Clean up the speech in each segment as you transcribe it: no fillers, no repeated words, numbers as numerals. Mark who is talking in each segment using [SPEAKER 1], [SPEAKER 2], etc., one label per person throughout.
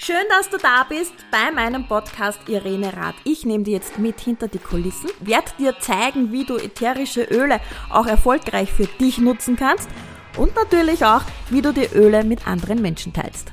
[SPEAKER 1] Schön, dass du da bist bei meinem Podcast Irene Rath. Ich nehme dir jetzt mit hinter die Kulissen, werde dir zeigen, wie du ätherische Öle auch erfolgreich für dich nutzen kannst und natürlich auch, wie du die Öle mit anderen Menschen teilst.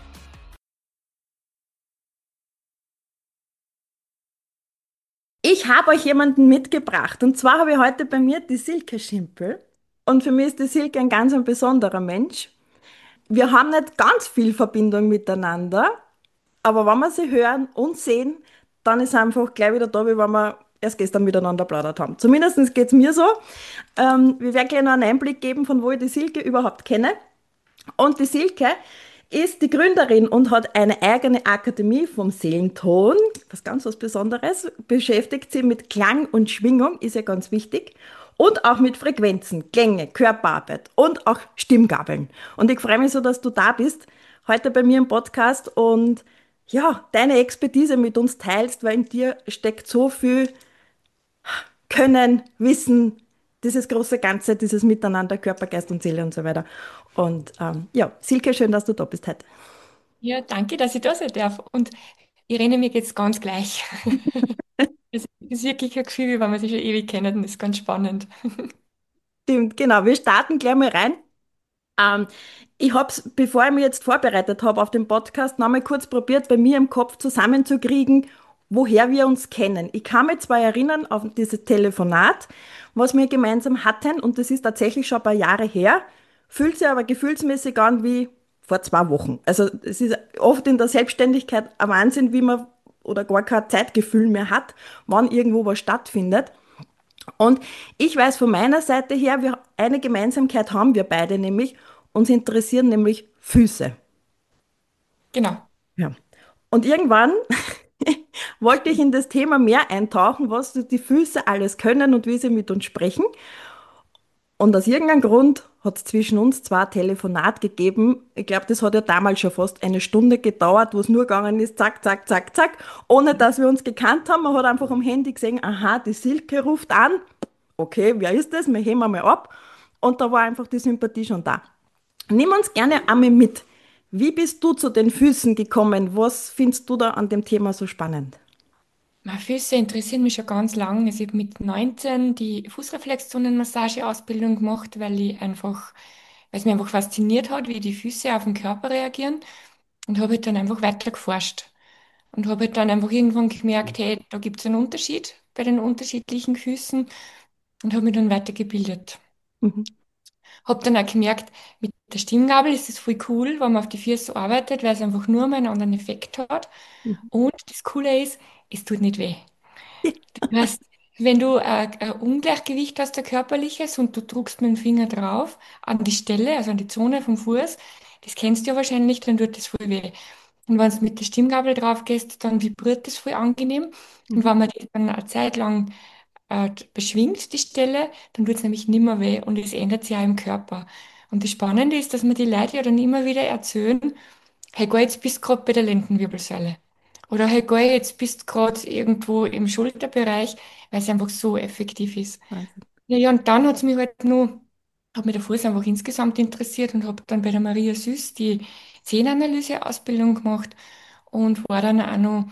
[SPEAKER 1] Ich habe euch jemanden mitgebracht und zwar habe ich heute bei mir die Silke Schimpel und für mich ist die Silke ein ganz ein besonderer Mensch. Wir haben nicht ganz viel Verbindung miteinander, aber wenn wir sie hören und sehen, dann ist er einfach gleich wieder da, wie wenn wir erst gestern miteinander plaudert haben. Zumindest geht es mir so. Wir werden gleich noch einen Einblick geben, von wo ich die Silke überhaupt kenne. Und die Silke ist die Gründerin und hat eine eigene Akademie vom Seelenton, was Besonderes, beschäftigt sie mit Klang und Schwingung, ist ja ganz wichtig, und auch mit Frequenzen, Klänge, Körperarbeit und auch Stimmgabeln. Und ich freue mich so, dass du da bist, heute bei mir im Podcast und ja, deine Expertise mit uns teilst, weil in dir steckt so viel Können, Wissen, dieses große Ganze, dieses Miteinander, Körper, Geist und Seele und so weiter. Und ja, Silke, schön, dass du da bist heute.
[SPEAKER 2] Ja, danke, dass ich da sein darf. Und Irene, mir geht's ganz gleich. Es ist wirklich ein Gefühl, wie wenn wir sich schon ewig kennen. Das ist ganz spannend.
[SPEAKER 1] Stimmt, genau. Wir starten gleich mal rein. Ähm, Ich habe es, bevor ich mich jetzt vorbereitet habe auf den Podcast, noch mal kurz probiert, bei mir im Kopf zusammenzukriegen, woher wir uns kennen. Ich kann mich zwar erinnern auf dieses Telefonat, was wir gemeinsam hatten, und das ist tatsächlich schon ein paar Jahre her, fühlt sich aber gefühlsmäßig an wie vor 2 Wochen. Also es ist oft in der Selbstständigkeit ein Wahnsinn, wie man oder gar kein Zeitgefühl mehr hat, wann irgendwo was stattfindet. Und ich weiß von meiner Seite her, eine Gemeinsamkeit haben wir beide, nämlich uns interessieren nämlich Füße.
[SPEAKER 2] Genau.
[SPEAKER 1] Ja. Und irgendwann wollte ich in das Thema mehr eintauchen, was die Füße alles können und wie sie mit uns sprechen. Und aus irgendeinem Grund hat es zwischen uns zwei Telefonat gegeben. Ich glaube, das hat ja damals schon fast eine Stunde gedauert, wo es nur gegangen ist, zack, zack, zack, zack, ohne dass wir uns gekannt haben. Man hat einfach am Handy gesehen, aha, die Silke ruft an. Okay, wer ist das? Wir heben einmal ab. Und da war einfach die Sympathie schon da. Nimm uns gerne einmal mit. Wie bist du zu den Füßen gekommen? Was findest du da an dem Thema so spannend?
[SPEAKER 2] Meine Füße interessieren mich schon ganz lange. Also ich habe mit 19 die Fußreflexzonenmassage-Ausbildung gemacht, weil es mich einfach fasziniert hat, wie die Füße auf den Körper reagieren. Und habe halt dann einfach weiter geforscht. Und habe halt dann einfach irgendwann gemerkt, hey, da gibt es einen Unterschied bei den unterschiedlichen Füßen und habe mich dann weitergebildet.
[SPEAKER 1] Mhm.
[SPEAKER 2] Hab dann auch gemerkt, mit der Stimmgabel ist es voll cool, wenn man auf die Füße arbeitet, weil es einfach nur mal einen anderen Effekt hat.
[SPEAKER 1] Mhm.
[SPEAKER 2] Und das Coole ist, es tut nicht weh. Das heißt, wenn du ein Ungleichgewicht hast, der körperliches, und du drückst mit dem Finger drauf an die Stelle, also an die Zone vom Fuß, das kennst du ja wahrscheinlich, dann tut das voll weh. Und wenn du mit der Stimmgabel drauf gehst, dann vibriert das voll angenehm. Und
[SPEAKER 1] Mhm.
[SPEAKER 2] wenn man die dann eine Zeit lang beschwingt, die Stelle, dann tut es nämlich nimmer weh und es ändert sich auch im Körper. Und das Spannende ist, dass mir die Leute ja dann immer wieder erzählen, hey, geh, jetzt bist du gerade bei der Lendenwirbelsäule. Oder hey, geh, jetzt bist du gerade irgendwo im Schulterbereich, weil es einfach so effektiv ist.
[SPEAKER 1] Wahnsinn.
[SPEAKER 2] Ja, ja, und dann hat es mich halt nur, hat mich der Fuß einfach insgesamt interessiert und habe dann bei der Maria Süß die Zehenanalyse-Ausbildung gemacht und war dann auch noch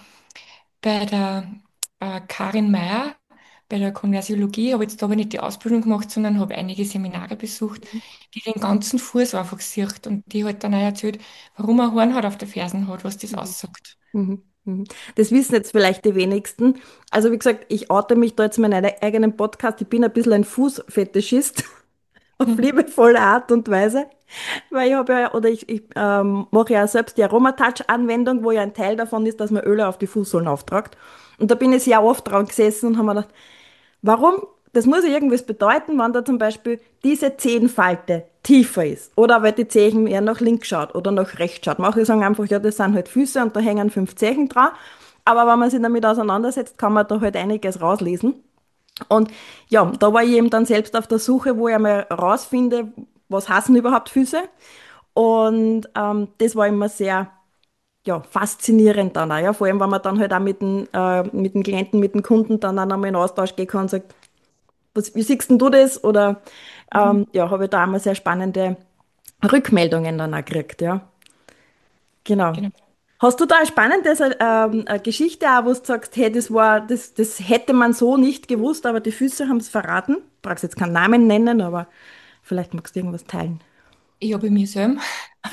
[SPEAKER 2] bei der Karin Meyer, bei der Konversiologie, habe jetzt aber nicht die Ausbildung gemacht, sondern habe einige Seminare besucht, die den ganzen Fuß einfach sieht und die halt dann auch erzählt, warum er Hornhaut auf der Fersen hat, was das
[SPEAKER 1] Mhm.
[SPEAKER 2] aussagt.
[SPEAKER 1] Mhm. Mhm. Das wissen jetzt vielleicht die wenigsten. Also wie gesagt, ich oute mich da jetzt in meinen eigenen Podcast. Ich bin ein bisschen ein Fußfetischist auf liebevolle Art und Weise. Weil ich habe ja, oder ich mache ja selbst die Aromatouch-Anwendung, wo ja ein Teil davon ist, dass man Öle auf die Fußsohlen auftragt. Und da bin ich sehr oft dran gesessen und habe mir gedacht, warum? Das muss ja irgendwas bedeuten, wenn da zum Beispiel diese Zehenfalte tiefer ist. Oder weil die Zehen eher nach links schaut oder nach rechts schaut. Manche sagen einfach, ja, das sind halt Füße und da hängen 5 Zehen dran. Aber wenn man sich damit auseinandersetzt, kann man da halt einiges rauslesen. Und ja, da war ich eben dann selbst auf der Suche, wo ich einmal rausfinde, was heißen überhaupt Füße. Und das war immer sehr ja, faszinierend dann auch, ja. Vor allem, wenn man dann halt auch mit den Klienten, mit den Kunden dann auch nochmal in Austausch gehen kann und sagt, wie siehst denn du das? Oder
[SPEAKER 2] Mhm.
[SPEAKER 1] ja, habe ich da einmal sehr spannende Rückmeldungen dann auch gekriegt, ja. Genau.
[SPEAKER 2] Genau.
[SPEAKER 1] Hast du da eine spannende eine Geschichte auch, wo du sagst, hey, das hätte man so nicht gewusst, aber die Füße haben es verraten? Du brauchst jetzt keinen Namen nennen, aber vielleicht magst du irgendwas teilen.
[SPEAKER 2] Ich habe mir selber.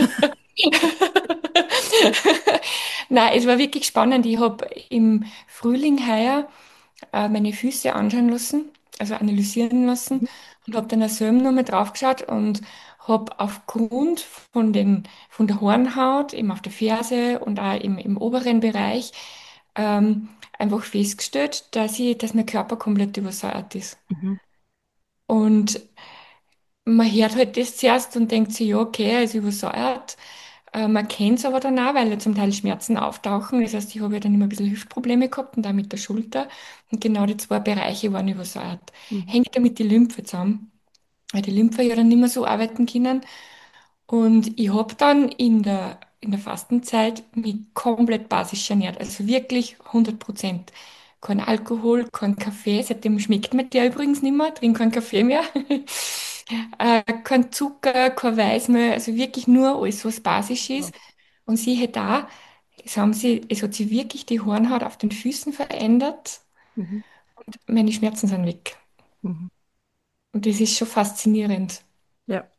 [SPEAKER 2] Nein, es war wirklich spannend. Ich habe im Frühling heuer meine Füße anschauen lassen, also analysieren lassen und habe dann auch selber nochmal draufgeschaut und habe aufgrund von der Hornhaut, eben auf der Ferse und auch im oberen Bereich, einfach festgestellt, dass mein Körper komplett übersäuert ist.
[SPEAKER 1] Mhm.
[SPEAKER 2] Und man hört halt das zuerst und denkt sich, ja, okay, er ist übersäuert. Man kennt es aber dann auch, weil ja zum Teil Schmerzen auftauchen. Das heißt, ich habe ja dann immer ein bisschen Hüftprobleme gehabt und auch mit der Schulter. Und genau die zwei Bereiche waren übersäuert.
[SPEAKER 1] Mhm.
[SPEAKER 2] Hängt damit die Lymphe zusammen, weil die Lymphe ja dann nicht mehr so arbeiten können. Und ich habe dann in der Fastenzeit mich komplett basisch ernährt. Also wirklich 100%. Kein Alkohol, kein Kaffee. Seitdem schmeckt mir der übrigens nicht mehr. Trinke keinen Kaffee mehr. Kein Zucker, kein Weißmehl. Also wirklich nur alles, was basisch
[SPEAKER 1] Ja.
[SPEAKER 2] ist. Und siehe da, es hat sich wirklich die Hornhaut auf den Füßen verändert.
[SPEAKER 1] Mhm.
[SPEAKER 2] Meine Schmerzen sind weg.
[SPEAKER 1] Mhm.
[SPEAKER 2] Und das ist schon faszinierend.
[SPEAKER 1] Ja.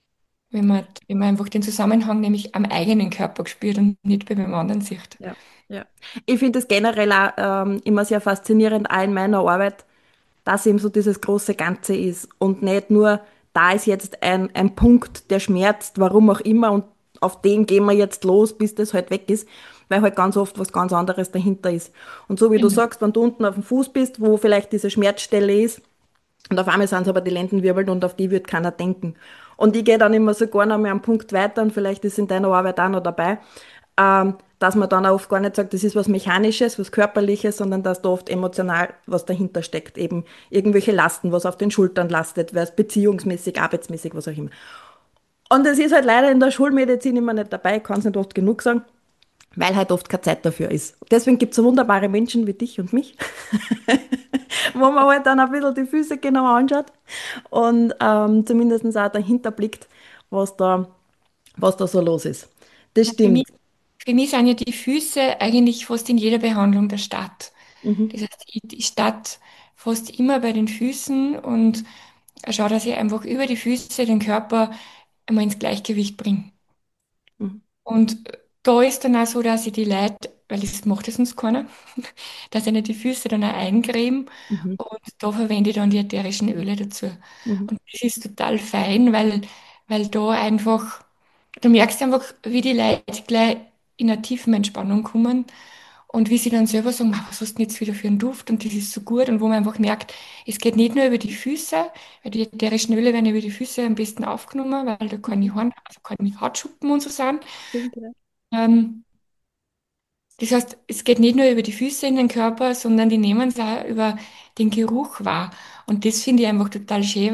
[SPEAKER 2] Wenn man einfach den Zusammenhang nämlich am eigenen Körper spürt und nicht bei dem anderen sieht.
[SPEAKER 1] Ja, ja. Ich finde es generell auch immer sehr faszinierend, auch in meiner Arbeit, dass eben so dieses große Ganze ist und nicht nur, da ist jetzt ein Punkt, der schmerzt, warum auch immer, und auf den gehen wir jetzt los, bis das halt weg ist, weil halt ganz oft was ganz anderes dahinter ist. Und so wie du
[SPEAKER 2] Genau.
[SPEAKER 1] sagst, wenn du unten auf dem Fuß bist, wo vielleicht diese Schmerzstelle ist, und auf einmal sind es aber die Lendenwirbel und auf die wird keiner denken. Und ich gehe dann immer sogar noch mal einen Punkt weiter und vielleicht ist in deiner Arbeit auch noch dabei, dass man dann auch oft gar nicht sagt, das ist was Mechanisches, was Körperliches, sondern dass da oft emotional was dahinter steckt. Eben irgendwelche Lasten, was auf den Schultern lastet, weil es beziehungsmäßig, arbeitsmäßig, was auch immer. Und das ist halt leider in der Schulmedizin immer nicht dabei, ich kann es nicht oft genug sagen, weil halt oft keine Zeit dafür ist. Deswegen gibt es so wunderbare Menschen wie dich und mich, wo man halt dann ein bisschen die Füße genauer anschaut und zumindest auch dahinter blickt, was da, was da so los ist. Das
[SPEAKER 2] Na,
[SPEAKER 1] stimmt.
[SPEAKER 2] für mich sind ja die Füße eigentlich fast in jeder Behandlung der Stadt.
[SPEAKER 1] Mhm.
[SPEAKER 2] Das heißt, ich starte fast immer bei den Füßen und schaue, dass ich einfach über die Füße den Körper einmal ins Gleichgewicht bringe.
[SPEAKER 1] Mhm.
[SPEAKER 2] Und da ist dann auch so, dass ich die Leute, weil das macht es sonst keiner, dass ich nicht die Füße dann auch eincreme
[SPEAKER 1] Mhm.
[SPEAKER 2] und da verwende ich dann die ätherischen Öle dazu.
[SPEAKER 1] Mhm.
[SPEAKER 2] Und das ist total fein, weil da einfach, du merkst einfach, wie die Leute gleich in eine tiefen Entspannung kommen und wie sie dann selber sagen, "Ma, was hast du denn jetzt wieder für einen Duft und das ist so gut", und wo man einfach merkt, es geht nicht nur über die Füße, weil die ätherischen Öle werden über die Füße am besten aufgenommen, weil da
[SPEAKER 1] Mhm.
[SPEAKER 2] also keine Hautschuppen und so sind.
[SPEAKER 1] Stimmt, ja.
[SPEAKER 2] Ähm, Das heißt, es geht nicht nur über die Füße in den Körper, sondern die nehmen es auch über den Geruch wahr. Und das finde ich einfach total schön,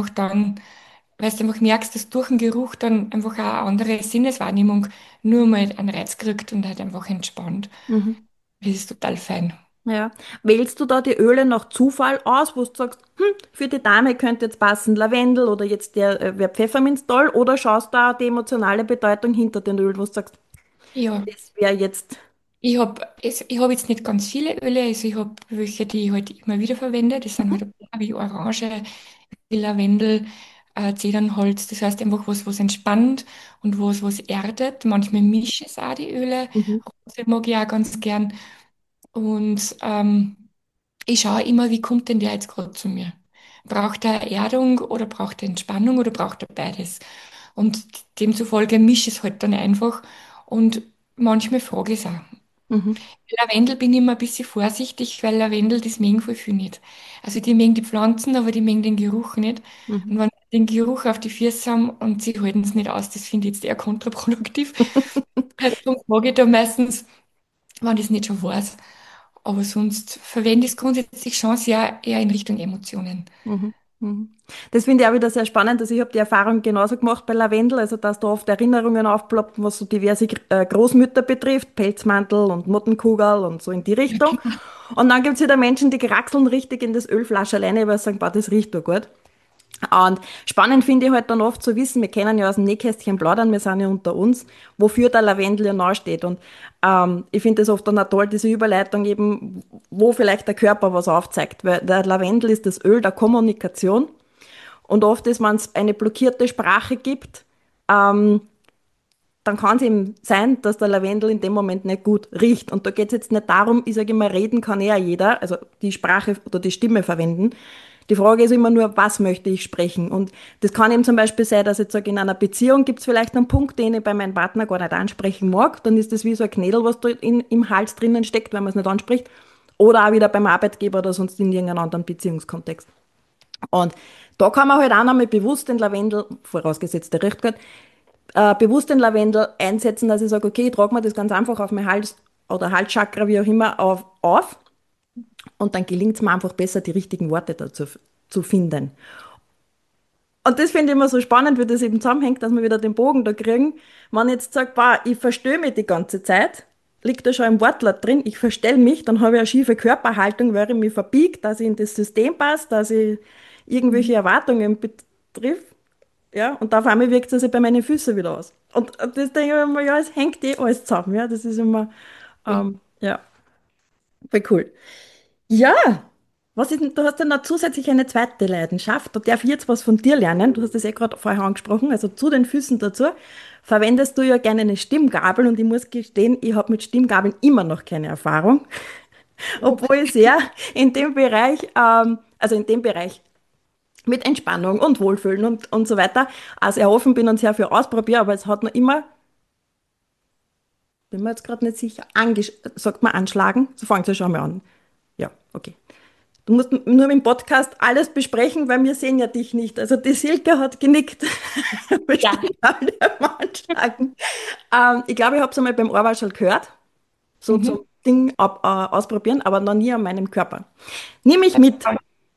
[SPEAKER 2] weil du einfach merkst, dass durch den Geruch dann einfach auch eine andere Sinneswahrnehmung nur mal einen Reiz kriegt und halt einfach entspannt.
[SPEAKER 1] Mhm.
[SPEAKER 2] Das ist total fein.
[SPEAKER 1] Ja. Wählst du da die Öle nach Zufall aus, wo du sagst, für die Dame könnte jetzt passen Lavendel oder jetzt der wär Pfefferminz toll, oder schaust du da die emotionale Bedeutung hinter den Ölen, wo du sagst,
[SPEAKER 2] Ja,
[SPEAKER 1] das wäre jetzt.
[SPEAKER 2] ich hab jetzt nicht ganz viele Öle, also ich habe welche, die ich halt immer wieder verwende. Das sind
[SPEAKER 1] Mhm.
[SPEAKER 2] halt ein paar wie Orange, wie Lavendel, Zedernholz. Das heißt einfach was entspannt und was erdet. Manchmal mische ich es auch, die Öle.
[SPEAKER 1] Mhm.
[SPEAKER 2] Rose mag ich auch ganz gern. Und ich schaue immer, wie kommt denn der jetzt gerade zu mir? Braucht er Erdung oder braucht er Entspannung oder braucht er beides? Und demzufolge mische ich es halt dann einfach und manchmal frage ich es auch.
[SPEAKER 1] Mhm.
[SPEAKER 2] Lavendel bin ich immer ein bisschen vorsichtig, weil Lavendel, das mögen voll viel nicht. Also die mögen die Pflanzen, aber die mögen den Geruch nicht.
[SPEAKER 1] Mhm.
[SPEAKER 2] Und wenn sie den Geruch auf die Füße haben und sie halten es nicht aus, das finde ich jetzt eher kontraproduktiv. Darum frage ich da meistens, wenn ich es nicht schon weiß. Aber sonst verwende ich es grundsätzlich schon sehr eher in Richtung Emotionen.
[SPEAKER 1] Mhm. Mhm. Das finde ich auch wieder sehr spannend. Also ich habe die Erfahrung genauso gemacht bei Lavendel, also dass da oft Erinnerungen aufploppen, was so diverse Großmütter betrifft, Pelzmantel und Mottenkugel und so in die
[SPEAKER 2] Ja,
[SPEAKER 1] Richtung. Und dann gibt es wieder Menschen, die kraxeln richtig in das Ölflasch alleine, weil sie sagen, boah, das riecht doch gut. Und spannend finde ich halt dann oft zu wissen, wir können ja aus dem Nähkästchen plaudern, wir sind ja unter uns, wofür der Lavendel ja nahe steht. Und ich finde das oft dann auch toll, diese Überleitung eben, wo vielleicht der Körper was aufzeigt. Weil der Lavendel ist das Öl der Kommunikation. Und oft ist, wenn es eine blockierte Sprache gibt, ähm, dann kann es eben sein, dass der Lavendel in dem Moment nicht gut riecht. Und da geht es jetzt nicht darum, ich sage immer, reden kann ja jeder, also die Sprache oder die Stimme verwenden. Die Frage ist immer nur, was möchte ich sprechen? Und das kann eben zum Beispiel sein, dass ich sage, in einer Beziehung gibt es vielleicht einen Punkt, den ich bei meinem Partner gar nicht ansprechen mag. Dann ist das wie so ein Knädel, was da im Hals drinnen steckt, wenn man es nicht anspricht. Oder auch wieder beim Arbeitgeber oder sonst in irgendeinem anderen Beziehungskontext. Und da kann man halt auch nochmal bewusst den Lavendel, vorausgesetzt der riecht gut, bewusst den Lavendel einsetzen, dass ich sage, okay, ich trage mir das ganz einfach auf mein Hals oder Halschakra, wie auch immer, auf und dann gelingt es mir einfach besser, die richtigen Worte dazu zu finden. Und das finde ich immer so spannend, wie das eben zusammenhängt, dass wir wieder den Bogen da kriegen. Wenn ich jetzt sage, boah, ich verstehe mich die ganze Zeit, liegt da schon im Wortlaut drin, ich verstelle mich, dann habe ich eine schiefe Körperhaltung, weil ich mich verbiege, dass ich in das System passe, dass ich irgendwelche
[SPEAKER 2] Mhm.
[SPEAKER 1] Erwartungen betrifft. Ja, und auf einmal wirkt es sich bei meinen Füßen wieder aus. Und das denke ich mir immer, ja, es hängt eh alles zusammen. Ja, das ist immer,
[SPEAKER 2] Ja.
[SPEAKER 1] ja, voll cool. Ja, was ist denn, du hast ja noch zusätzlich eine zweite Leidenschaft. Da darf ich jetzt was von dir lernen. Du hast das eh gerade vorher angesprochen. Also zu den Füßen dazu verwendest du ja gerne eine Stimmgabel und ich muss gestehen, ich habe mit Stimmgabeln immer noch keine Erfahrung, obwohl ich sehr in dem Bereich, also in dem Bereich mit Entspannung und Wohlfühlen und so weiter, sehr offen bin und sehr viel ausprobiere, aber es hat noch immer, bin mir jetzt gerade nicht sicher, sagt man anschlagen? So fängt es ja schon mal an. Ja, okay. Du musst nur im Podcast alles besprechen, weil wir sehen ja dich nicht. Also die Silke hat genickt.
[SPEAKER 2] Ja.
[SPEAKER 1] Bestimmt alle am Anschlagen. Ich glaube, ich habe es einmal beim Ohrwaschel gehört, so zum
[SPEAKER 2] Mhm.
[SPEAKER 1] Ding ausprobieren, aber noch nie an meinem Körper. Nimm mich mit.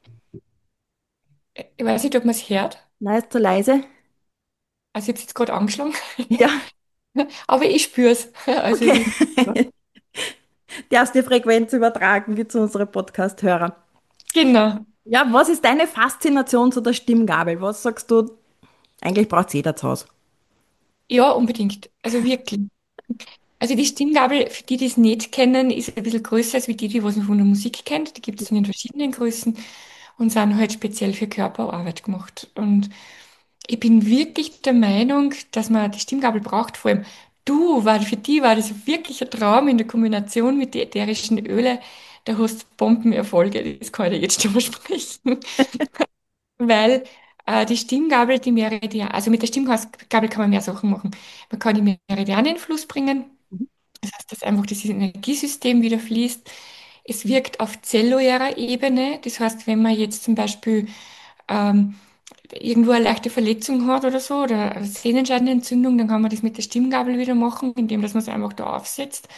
[SPEAKER 2] Ich weiß nicht, ob man es hört.
[SPEAKER 1] Nein, ist zu leise.
[SPEAKER 2] Also ich habe es jetzt gerade angeschlagen.
[SPEAKER 1] Ja,
[SPEAKER 2] Aber ich spüre es. Also
[SPEAKER 1] okay.
[SPEAKER 2] es ist, ja.
[SPEAKER 1] Darfst die Frequenz übertragen, wie zu unseren Podcast-Hörern.
[SPEAKER 2] Genau.
[SPEAKER 1] Ja, was ist deine Faszination zu der Stimmgabel? Was sagst du, eigentlich braucht es jeder zu Hause?
[SPEAKER 2] Ja, unbedingt. Also wirklich. Also die Stimmgabel, für die, die es nicht kennen, ist ein bisschen größer als wie die was man von der Musik kennt. Die gibt es dann in verschiedenen Größen und sind halt speziell für Körperarbeit gemacht. Und ich bin wirklich der Meinung, dass man die Stimmgabel braucht. Vor allem für die war das wirklich ein Traum in der Kombination mit den ätherischen Öle. Da hast du Bombenerfolge, das kann ich dir jetzt schon versprechen. Weil die Stimmgabel, die Meridian, also mit der Stimmgabel kann man mehr Sachen machen. Man kann die Meridiane in Fluss bringen. Das heißt, dass einfach dieses Energiesystem wieder fließt. Es wirkt auf zellulärer Ebene. Das heißt, wenn man jetzt zum Beispiel ähm, irgendwo eine leichte Verletzung hat oder so, oder eine Sehnenscheidenentzündung, dann kann man das mit der Stimmgabel wieder machen, indem dass man es einfach da aufsetzt.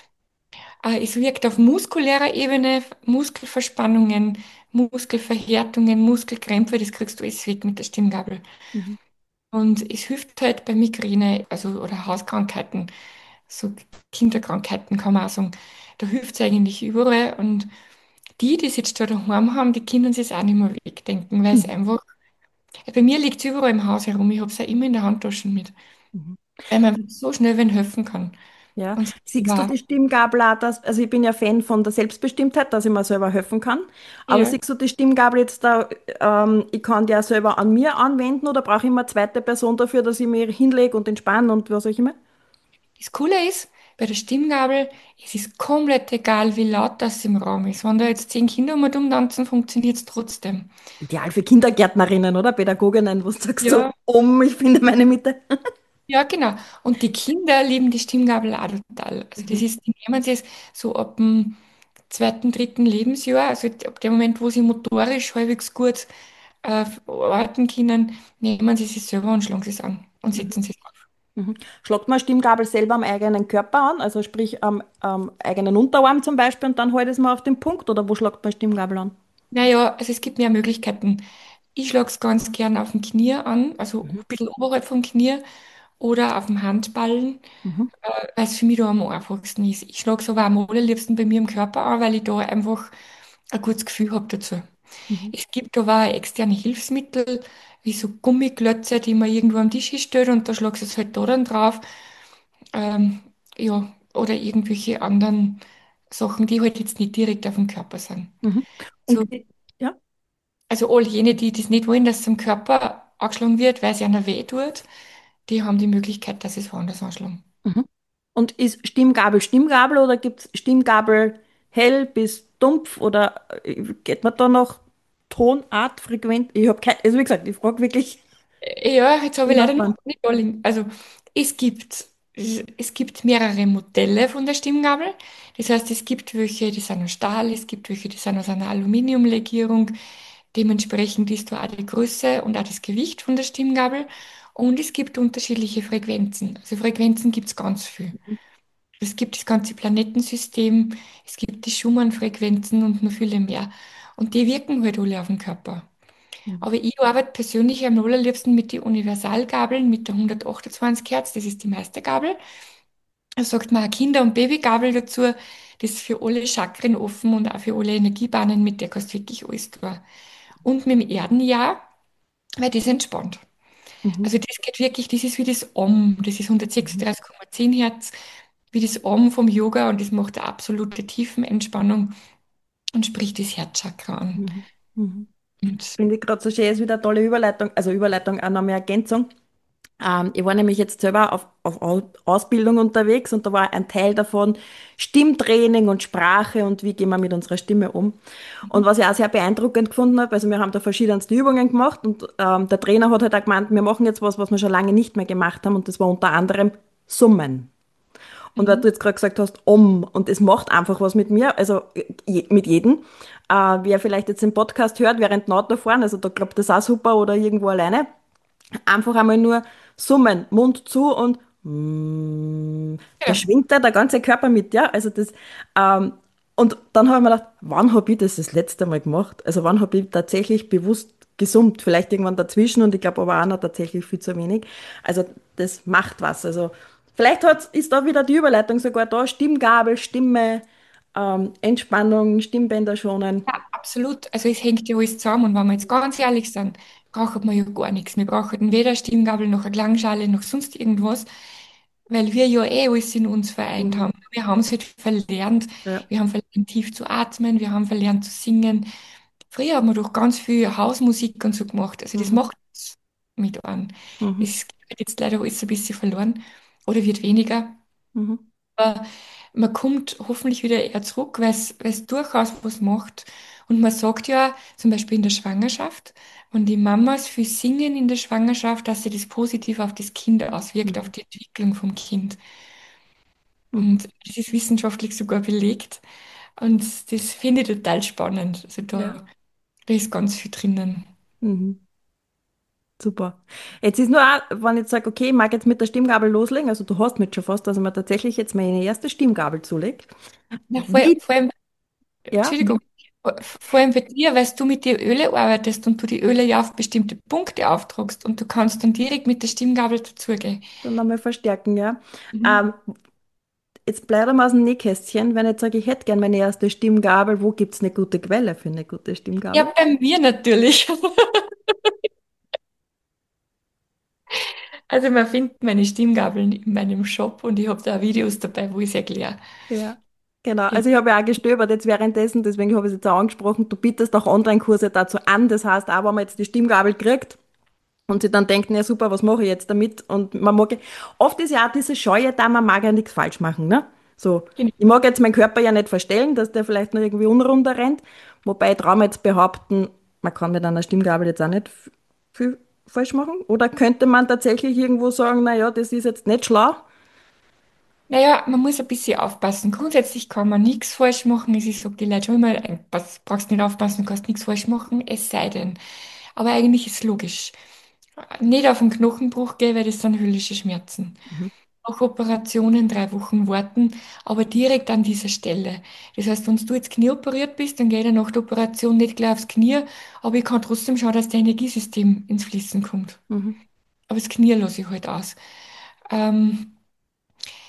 [SPEAKER 2] Es wirkt auf muskulärer Ebene, Muskelverspannungen, Muskelverhärtungen, Muskelkrämpfe, das kriegst du alles weg mit der Stimmgabel.
[SPEAKER 1] Mhm.
[SPEAKER 2] Und es hilft halt bei Migräne, also oder Hauskrankheiten, so Kinderkrankheiten kann man auch sagen. Da hilft es eigentlich überall. Und die, die es jetzt da daheim haben, die können sich auch nicht mehr wegdenken, weil es
[SPEAKER 1] Mhm.
[SPEAKER 2] einfach, bei mir liegt es überall im Haus herum. Ich habe es auch immer in der Handtasche mit,
[SPEAKER 1] Mhm.
[SPEAKER 2] weil man einfach so schnell wen helfen kann.
[SPEAKER 1] Ja,
[SPEAKER 2] Und
[SPEAKER 1] siehst du
[SPEAKER 2] war,
[SPEAKER 1] die Stimmgabel auch, also ich bin ja Fan von der Selbstbestimmtheit, dass ich mir selber helfen kann, aber
[SPEAKER 2] ja,
[SPEAKER 1] siehst du die Stimmgabel jetzt da, ich kann die ja selber an mir anwenden oder brauche ich immer eine zweite Person dafür, dass ich mich hinlege und entspanne und was auch immer?
[SPEAKER 2] das Coole ist, bei der Stimmgabel, es ist komplett egal, wie laut das im Raum ist. Wenn da jetzt 10 Kinder um und um tanzen, funktioniert es trotzdem.
[SPEAKER 1] Ideal für Kindergärtnerinnen oder Pädagoginnen, wo du sagst so,
[SPEAKER 2] Ja,
[SPEAKER 1] ich finde meine Mitte.
[SPEAKER 2] ja, genau. Und die Kinder lieben die Stimmgabel auch total. Also
[SPEAKER 1] Mhm.
[SPEAKER 2] das ist, die nehmen sie es so ab dem zweiten, dritten Lebensjahr, also ab dem Moment, wo sie motorisch halbwegs gut arbeiten können, nehmen sie sich selber und schlagen sie es an und
[SPEAKER 1] Mhm.
[SPEAKER 2] setzen sie es auf.
[SPEAKER 1] Mhm. Schlagt man Stimmgabel selber am eigenen Körper an, also sprich am eigenen Unterarm zum Beispiel und dann hält es mal auf den Punkt oder wo schlagt man Stimmgabel an?
[SPEAKER 2] Naja, also es gibt mehr Möglichkeiten. Ich schlage es ganz gern auf dem Knie an, also
[SPEAKER 1] Mhm.
[SPEAKER 2] ein bisschen oberhalb vom Knie oder auf dem Handballen,
[SPEAKER 1] Mhm.
[SPEAKER 2] weil es für mich da am einfachsten ist. Ich schlage es aber am allerliebsten bei mir im Körper an, weil ich da einfach ein gutes Gefühl habe dazu.
[SPEAKER 1] Mhm.
[SPEAKER 2] Es gibt aber auch externe Hilfsmittel, wie so Gummiklötze, die man irgendwo am Tisch hinstellt und da schlagst du es halt da dann drauf. Ähm, ja, oder irgendwelche anderen Sachen, die halt jetzt nicht direkt auf dem Körper sind.
[SPEAKER 1] Mhm. Und
[SPEAKER 2] So,
[SPEAKER 1] ja.
[SPEAKER 2] also all jene, die das nicht wollen, dass es am Körper angeschlagen wird, weil es einer weh tut, die haben die Möglichkeit, dass sie es woanders anschlagen.
[SPEAKER 1] Mhm. Und ist Stimmgabel Stimmgabel oder gibt es Stimmgabel hell bis dumpf oder geht man da noch Tonart, Frequenz? Ich habe kein, also wie gesagt, ich frage wirklich,
[SPEAKER 2] Ja, jetzt habe
[SPEAKER 1] wie
[SPEAKER 2] ich leider
[SPEAKER 1] macht man?
[SPEAKER 2] nicht alle. Also es gibt, es gibt mehrere Modelle von der Stimmgabel. Das heißt, es gibt welche, die sind aus Stahl, es gibt welche, die sind aus einer Aluminiumlegierung. Dementsprechend ist da auch die Größe und auch das Gewicht von der Stimmgabel. Und es gibt unterschiedliche Frequenzen. Also Frequenzen gibt es ganz viel. Es gibt das ganze Planetensystem, es gibt die Schumann-Frequenzen und noch viele mehr. Und die wirken halt alle auf den Körper.
[SPEAKER 1] Mhm.
[SPEAKER 2] Aber ich arbeite persönlich am allerliebsten mit den Universalgabeln, mit der 128 Hertz, das ist die meiste Gabel. Da sagt man auch Kinder- und Babygabel dazu, das ist für alle Chakren offen und auch für alle Energiebahnen, mit der kannst du wirklich alles tun. Und mit dem Erdenjahr, weil das entspannt.
[SPEAKER 1] Mhm.
[SPEAKER 2] Also das geht wirklich, das ist wie das Om, das ist
[SPEAKER 1] Mhm.
[SPEAKER 2] 136,10 Hertz, wie das Om vom Yoga und das macht eine absolute Tiefenentspannung und spricht das Herzchakra an.
[SPEAKER 1] Mhm. Mhm.
[SPEAKER 2] Und
[SPEAKER 1] Finde ich gerade so schön, ist wieder eine tolle Überleitung, also Überleitung auch noch mehr Ergänzung. Ich war nämlich jetzt selber auf Ausbildung unterwegs und da war ein Teil davon Stimmtraining und Sprache und wie gehen wir mit unserer Stimme um. Und was ich auch sehr beeindruckend gefunden habe, also wir haben da verschiedenste Übungen gemacht und der Trainer hat halt auch gemeint, wir machen jetzt was, was wir schon lange nicht mehr gemacht haben und das war unter anderem Summen. Und weil
[SPEAKER 2] mhm.
[SPEAKER 1] du jetzt gerade gesagt hast, und es macht einfach was mit mir, also mit jedem. Wer vielleicht jetzt den Podcast hört, während dem Auto fahren, also da klappt das auch super oder irgendwo alleine, einfach einmal nur summen, Mund zu und da
[SPEAKER 2] Ja,
[SPEAKER 1] schwingt da der ganze Körper mit, ja. Also das, ähm, und dann habe ich mir gedacht, wann habe ich das letzte Mal gemacht? Also wann habe ich tatsächlich bewusst gesummt? Vielleicht irgendwann dazwischen und ich glaube aber auch noch tatsächlich viel zu wenig. Also das macht was. Also vielleicht ist da wieder die Überleitung sogar da, Stimmgabel, Stimme, Entspannung, Stimmbänder schonen.
[SPEAKER 2] ja, absolut. Also es hängt ja alles zusammen. Und wenn wir jetzt ganz ehrlich sind, braucht man ja gar nichts. Wir brauchen weder Stimmgabel noch eine Klangschale noch sonst irgendwas, weil wir ja eh alles in uns vereint
[SPEAKER 1] Mhm.
[SPEAKER 2] haben. Wir haben es halt verlernt.
[SPEAKER 1] Ja.
[SPEAKER 2] Wir haben verlernt, tief zu atmen. Wir haben verlernt zu singen. Früher haben wir doch ganz viel Hausmusik und so gemacht. Also das
[SPEAKER 1] Mhm.
[SPEAKER 2] macht was mit an.
[SPEAKER 1] Mhm.
[SPEAKER 2] Es geht jetzt leider alles ein bisschen verloren oder wird weniger.
[SPEAKER 1] Mhm.
[SPEAKER 2] Aber man kommt hoffentlich wieder eher zurück, weil es durchaus was macht. Und man sagt ja, zum Beispiel in der Schwangerschaft, wenn die Mamas viel singen in der Schwangerschaft, dass sich das positiv auf das Kind auswirkt, auf
[SPEAKER 1] Mhm.
[SPEAKER 2] die Entwicklung vom Kind.
[SPEAKER 1] Mhm.
[SPEAKER 2] Und das ist wissenschaftlich sogar belegt. Und das finde ich total spannend. Also
[SPEAKER 1] Ja.
[SPEAKER 2] da ist ganz viel drinnen.
[SPEAKER 1] Mhm. Super. Jetzt ist nur auch, wenn ich jetzt sage, okay, ich mag jetzt mit der Stimmgabel loslegen, also du hast mit schon fast, dass ich mir tatsächlich jetzt meine erste Stimmgabel zulege.
[SPEAKER 2] Ja,
[SPEAKER 1] Wie,
[SPEAKER 2] vor allem,
[SPEAKER 1] ja,
[SPEAKER 2] Entschuldigung, vor allem bei dir, weil du mit den Öle arbeitest und du die Öle ja auf bestimmte Punkte auftragst und du kannst dann direkt mit der Stimmgabel dazugehen.
[SPEAKER 1] dann nochmal verstärken, ja.
[SPEAKER 2] Mhm.
[SPEAKER 1] Ähm, Jetzt bleiben wir aus dem Nähkästchen, wenn ich jetzt sage, ich hätte gern meine erste Stimmgabel, wo gibt es eine gute Quelle für eine gute
[SPEAKER 2] Ja,
[SPEAKER 1] Stimmgabel?
[SPEAKER 2] bei mir natürlich. Also man findet meine Stimmgabeln in meinem Shop und ich habe da Videos dabei, wo ich es erkläre.
[SPEAKER 1] Ja, genau. Also ich habe ja auch gestöbert jetzt währenddessen, deswegen habe ich es jetzt auch angesprochen, du bietest auch Online-Kurse dazu an, das heißt auch, wenn man jetzt die Stimmgabel kriegt, und sie dann denken, ja super, was mache ich jetzt damit? Und man mag, oft ist ja auch diese Scheue da, man mag ja nichts falsch machen, ne? So,
[SPEAKER 2] Genau.
[SPEAKER 1] ich mag jetzt meinen Körper ja nicht verstellen, dass der vielleicht noch irgendwie unrunder rennt. Wobei ich traue mir jetzt behaupten, man kann mit einer Stimmgabel jetzt auch nicht viel falsch machen. Oder könnte man tatsächlich irgendwo sagen, naja, das ist jetzt nicht schlau?
[SPEAKER 2] Naja, man muss ein bisschen aufpassen. Grundsätzlich kann man nichts falsch machen. Ich sage die Leute schon immer, brauchst nicht aufpassen, kannst nichts falsch machen, es sei denn. Aber eigentlich ist es logisch. Nicht auf den Knochenbruch gehen, weil das sind höllische Schmerzen.
[SPEAKER 1] Mhm.
[SPEAKER 2] Auch Operationen 3 Wochen warten, aber direkt an dieser Stelle. Das heißt, wenn du jetzt Knie operiert bist, dann geht er nach der Operation nicht gleich aufs Knie, aber ich kann trotzdem schauen, dass dein Energiesystem ins Fließen kommt.
[SPEAKER 1] Mhm.
[SPEAKER 2] Aber das Knie lasse ich halt aus. Ähm,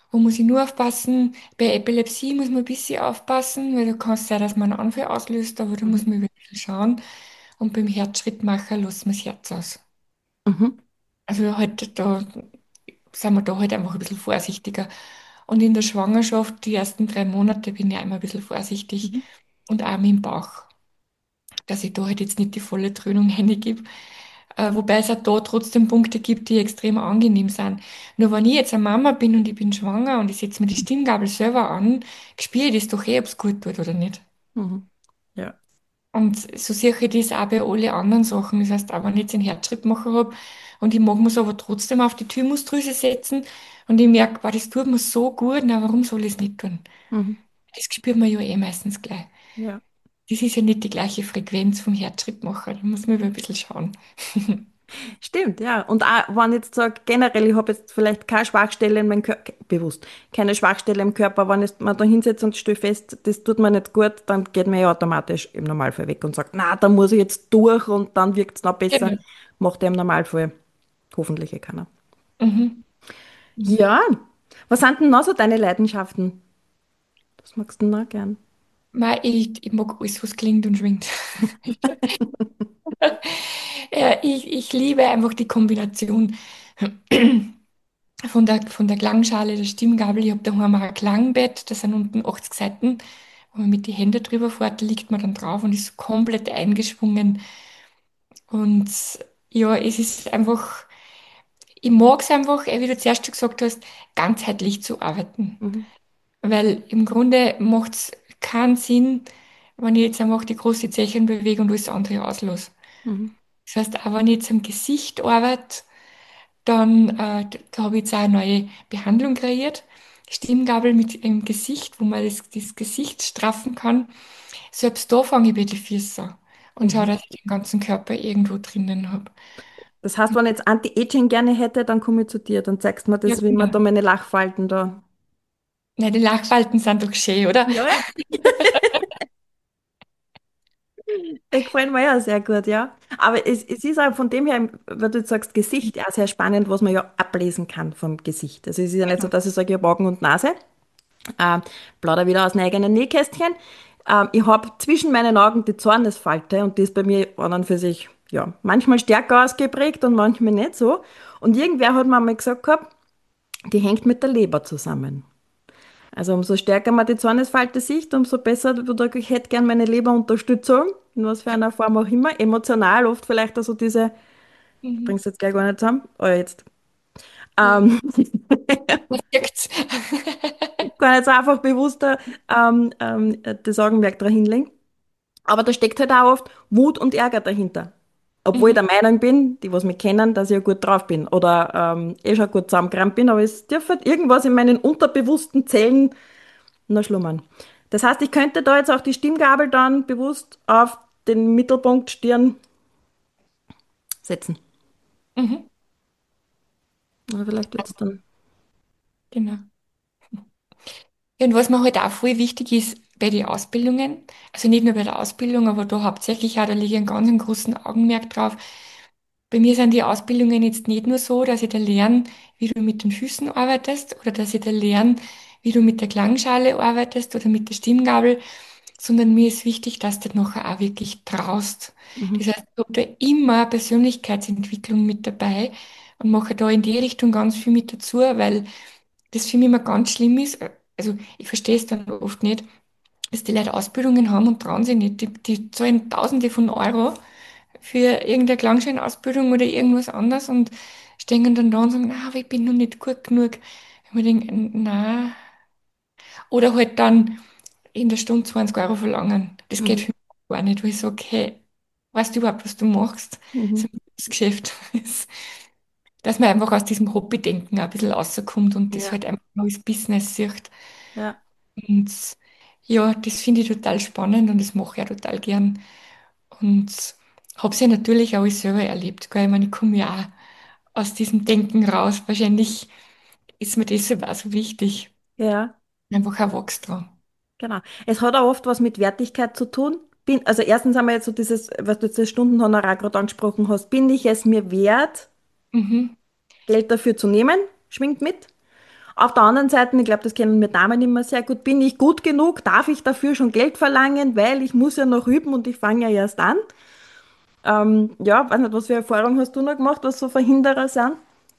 [SPEAKER 2] Wo muss ich nur aufpassen? Bei Epilepsie muss man ein bisschen aufpassen, weil da kann es sein, dass man einen Anfall auslöst, aber da muss
[SPEAKER 1] Mhm.
[SPEAKER 2] man wirklich schauen. Und beim Herzschrittmacher lassen wir das Herz aus.
[SPEAKER 1] Mhm.
[SPEAKER 2] Also halt da sind wir da halt einfach ein bisschen vorsichtiger. Und in der Schwangerschaft, die ersten 3 Monate, bin ich auch immer ein bisschen vorsichtig
[SPEAKER 1] Mhm.
[SPEAKER 2] und auch mit dem Bauch, dass ich da halt jetzt nicht die volle Dröhnung reingebe. Wobei es auch da trotzdem Punkte gibt, die extrem angenehm sind. Nur wenn ich jetzt eine Mama bin und ich bin schwanger und ich setze mir die Stimmgabel selber an, spüre ich das doch eh, ob es gut tut oder nicht.
[SPEAKER 1] Mhm. Ja.
[SPEAKER 2] Und so sehe ich das auch bei allen anderen Sachen. Das heißt, auch wenn ich jetzt einen Herzschrittmacher habe und ich mag mir es aber trotzdem auf die Thymusdrüse setzen und ich merke, wow, das tut mir so gut, na, warum soll ich es nicht tun?
[SPEAKER 1] Mhm.
[SPEAKER 2] Das spürt man ja eh meistens gleich.
[SPEAKER 1] Ja.
[SPEAKER 2] Das ist ja nicht die gleiche Frequenz vom Herzschrittmacher. Da muss man über ein bisschen schauen.
[SPEAKER 1] Stimmt, ja. Und auch, wenn ich jetzt sage, generell, ich habe jetzt vielleicht keine Schwachstelle in meinem Körper, bewusst, keine Schwachstelle im Körper, wenn ich mir da hinsetze und stelle fest, das tut mir nicht gut, dann geht mir ja automatisch im Normalfall weg und sagt, na, da muss ich jetzt durch und dann wirkt es noch besser.
[SPEAKER 2] Genau.
[SPEAKER 1] Macht er im Normalfall hoffentlich eh keiner.
[SPEAKER 2] Mhm.
[SPEAKER 1] Ja, was sind denn noch so deine Leidenschaften? Was magst du denn noch gern?
[SPEAKER 2] Ich mag alles, was klingt und schwingt. Ja, ich liebe einfach die Kombination von der Klangschale, der Stimmgabel. Ich habe daheim auch ein Klangbett, das sind unten 80 Seiten. Wenn man mit die Hände drüber fährt, da liegt man dann drauf und ist komplett eingeschwungen. Und ja, es ist einfach, ich mag es einfach, wie du zuerst schon gesagt hast, ganzheitlich zu arbeiten.
[SPEAKER 1] Mhm.
[SPEAKER 2] Weil im Grunde macht es keinen Sinn, wenn ich jetzt einfach die große Zechen bewege und alles andere auslasse.
[SPEAKER 1] Mhm.
[SPEAKER 2] Das heißt, auch wenn ich jetzt am Gesicht arbeite, dann da habe ich jetzt auch eine neue Behandlung kreiert. Stimmgabel mit im Gesicht, wo man das Gesicht straffen kann. Selbst da fange ich bei den Füßen an und schaue,
[SPEAKER 1] Mhm.
[SPEAKER 2] dass ich den ganzen Körper irgendwo drinnen habe.
[SPEAKER 1] Das heißt, wenn ich jetzt Anti-Aging gerne hätte, dann komme ich zu dir, dann zeigst du mir
[SPEAKER 2] Ja,
[SPEAKER 1] das, wie man
[SPEAKER 2] genau.
[SPEAKER 1] da meine Lachfalten da.
[SPEAKER 2] Nein, die Lachfalten sind doch schön, oder?
[SPEAKER 1] Ja, ja. Die gefallen mir ja sehr gut, ja. Aber es ist auch von dem her, wenn du jetzt sagst, Gesicht, ja sehr spannend, was man ja ablesen kann vom Gesicht. Also es ist ja nicht so,
[SPEAKER 2] Genau.
[SPEAKER 1] dass ich sage, ich habe Augen und Nase. Plauder wieder aus dem eigenen Nähkästchen. Ich habe zwischen meinen Augen die Zornesfalte und die ist bei mir an und für sich, ja, manchmal stärker ausgeprägt und manchmal nicht so. Und irgendwer hat mir mal gesagt gehabt, die hängt mit der Leber zusammen. Also umso stärker man die Zornesfalte sieht, umso besser, ich hätte gern meine Leberunterstützung, in was für einer Form auch immer, emotional, oft vielleicht also diese, ich
[SPEAKER 2] Mhm.
[SPEAKER 1] bring's jetzt gleich gar nicht zusammen, aber jetzt,
[SPEAKER 2] Ja,
[SPEAKER 1] ähm,
[SPEAKER 2] das wirkt's.
[SPEAKER 1] gar nicht so einfach bewusster das Augenmerk dahin legen. Aber da steckt halt auch oft Wut und Ärger dahinter. Obwohl ich
[SPEAKER 2] Mhm.
[SPEAKER 1] der Meinung bin, die was mich kennen, dass ich ja gut drauf bin oder eh schon gut zusammengerannt bin, aber es dürfte halt irgendwas in meinen unterbewussten Zellen noch schlummern. Das heißt, ich könnte da jetzt auch die Stimmgabel dann bewusst auf den Mittelpunkt Stirn setzen.
[SPEAKER 2] Mhm.
[SPEAKER 1] Oder vielleicht wird's dann.
[SPEAKER 2] Genau. Ja, und was mir halt auch voll wichtig ist bei den Ausbildungen, also nicht nur bei der Ausbildung, aber da hauptsächlich auch, da lege ich einen ganz einen großen Augenmerk drauf. Bei mir sind die Ausbildungen jetzt nicht nur so, dass ich da lerne, wie du mit den Füßen arbeitest oder dass ich da lerne, wie du mit der Klangschale arbeitest oder mit der Stimmgabel, sondern mir ist wichtig, dass du das nachher auch wirklich traust.
[SPEAKER 1] Mhm.
[SPEAKER 2] Das heißt, ich habe da immer Persönlichkeitsentwicklung mit dabei und mache da in die Richtung ganz viel mit dazu, weil das für mich immer ganz schlimm ist. Also ich verstehe es dann oft nicht, dass die Leute Ausbildungen haben und trauen sich nicht. Die zahlen Tausende von Euro für irgendeine Klangscheinausbildung oder irgendwas anderes und stehen dann da und sagen, na, aber ich bin noch nicht gut genug. Ich mir denke, na. Oder halt dann in der Stunde 20 Euro verlangen. Das geht
[SPEAKER 1] Mhm.
[SPEAKER 2] für mich gar nicht, weil ich sage, okay, weißt du überhaupt, was du machst? Das
[SPEAKER 1] Mhm.
[SPEAKER 2] ist ein gutes Geschäft. Dass man einfach aus diesem Hobbydenken ein bisschen rauskommt und das
[SPEAKER 1] Ja,
[SPEAKER 2] halt einfach nur als Business sieht.
[SPEAKER 1] ja,
[SPEAKER 2] Und ja, das finde ich total spannend und das mache ich auch total gern. Und habe es ja natürlich auch ich selber erlebt. Gell? Ich meine, ich komme ja auch aus diesem Denken raus. Wahrscheinlich ist mir das aber auch so wichtig.
[SPEAKER 1] ja,
[SPEAKER 2] Einfach auch Wachs dran.
[SPEAKER 1] genau. Es hat auch oft was mit Wertigkeit zu tun. Also erstens haben wir jetzt so dieses, was du jetzt das Stundenhonorar gerade angesprochen hast, bin ich es mir wert,
[SPEAKER 2] Mhm.
[SPEAKER 1] Geld dafür zu nehmen, schwingt mit. Auf der anderen Seite, ich glaube, das kennen wir Damen immer sehr gut, bin ich gut genug? Darf ich dafür schon Geld verlangen? Weil ich muss ja noch üben und ich fange ja erst an. Ja, weiß nicht, was für Erfahrungen hast du noch gemacht, was so Verhinderer sind?